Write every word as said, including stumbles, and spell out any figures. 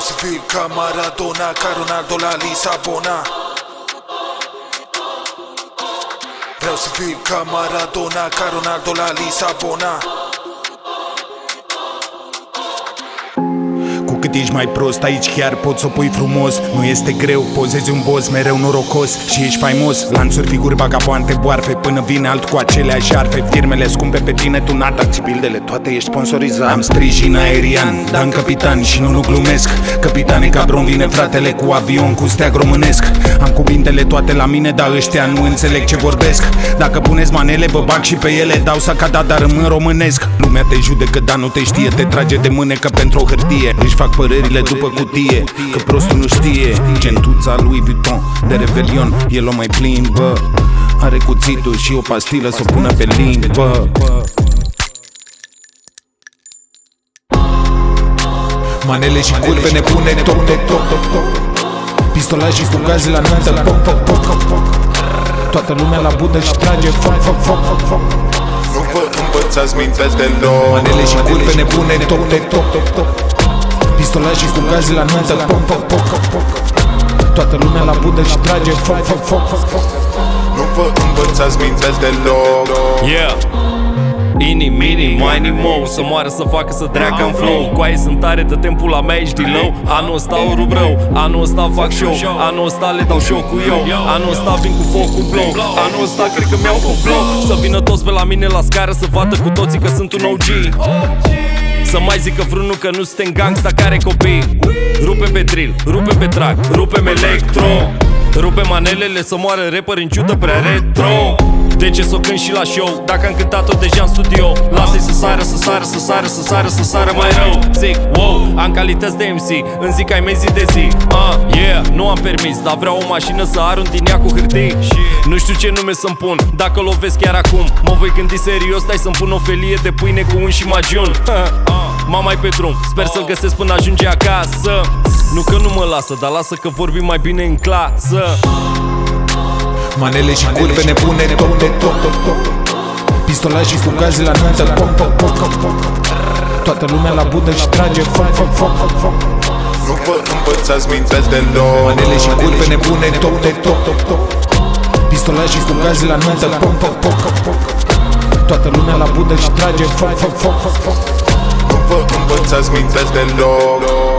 să fiu ca Maradona, ca Ronaldo la Lisabona. Vreau să fiu ca Maradona, ca Ronaldo la Lisabona. Cu cât ești mai prost, aici chiar poți să o pui frumos. Nu este greu, pozezi un boss mereu norocos și ești faimos. Lanțuri, figuri, bagaboante, boarfe, până vine alt cu aceleași jarfe. Firmele scumpe pe tine, tu n-ataci bildele, toate ești sponsorizat. Am sprijin aerian, Dan capitan și nu nu glumesc. Capitane cabron, vine fratele cu avion cu steag românesc. Am cuvintele toate la mine, dar ăștia nu înțeleg ce vorbesc. Dacă puneți manele, vă bag și pe ele, dau sacada, dar rămân românesc. Lumea te judecă, dar nu te știe, te trage de mânecă pentru o hârtie. Își fac părerile după cutie, că prostul nu știe. Gentuța lui Vuitton de Revelion, el o mai plimbă. Are cuțitul și o pastilă să o pună pe limbă. Manele și curve nebune, top, top, top, top. Pistolași și fugazi la nuntă, pop, pop, pop, pop. Toată lumea la budă și trage foc, foc, foc, foc, foc. Nu vă învățați minte deloc. Manele și curve nebune, top, top, top, top, top. Pistolași și fugazi la nuntă, pop, pop, pop, pop. Toată lumea la budă și trage foc, foc, foc, foc. Nu vă învățați minte deloc. Yeah. Ini, mini, mai nimo. Să moară, să facă, să treacă în flow. Coaie sunt tare, dă timpul la mea, ești low. Anul ăsta o rup rău, anul ăsta fac show. Anul ăsta le dau show cu eu. Anul ăsta vin cu foc, cu blow. Anul ăsta cred că mi-au cu flow. Să vină toți pe la mine la scară, să vadă cu toții că sunt un O G. Să mai zică vreunul că nu suntem gangsta care copii. Rupem pe drill, rupem pe track, rupem electro. Rupem manelele să moară rapper în ciudă prea retro. De ce s-o cânt și la show, dacă am cântat-o deja în studio? Lasă-i să sară, să sară, să sară, să sară, să sară mai rău. Zic, wow, am calități de M C, îmi zic ai mei zi de zi. Ah, yeah, nu am permis, dar vreau o mașină să arunc din ea cu hârtii. Nu știu ce nume să-mi pun, dacă o lovesc chiar acum mă voi gândi serios, stai să-mi pun o felie de pâine cu un și magiun. Mama-i pe drum, sper să-l găsesc până ajunge acasă. Nu că nu mă lasă, dar lasă că vorbim mai bine în clasă. Manele și curve nebune, top, top, top, top, top. Pistolași și fugazi la nuntă, pop, pop, pop, pop. Toată lumea la budă și trage foc, foc, foc, foc. Nu vă învățați minte deloc. Manele și curve nebune, top, top, top, top, top. Pistolași și fugazi la nuntă, pop, pop, pop, pop. Toată lumea la budă și trage foc, foc, foc, foc. Nu vă învățați minte deloc.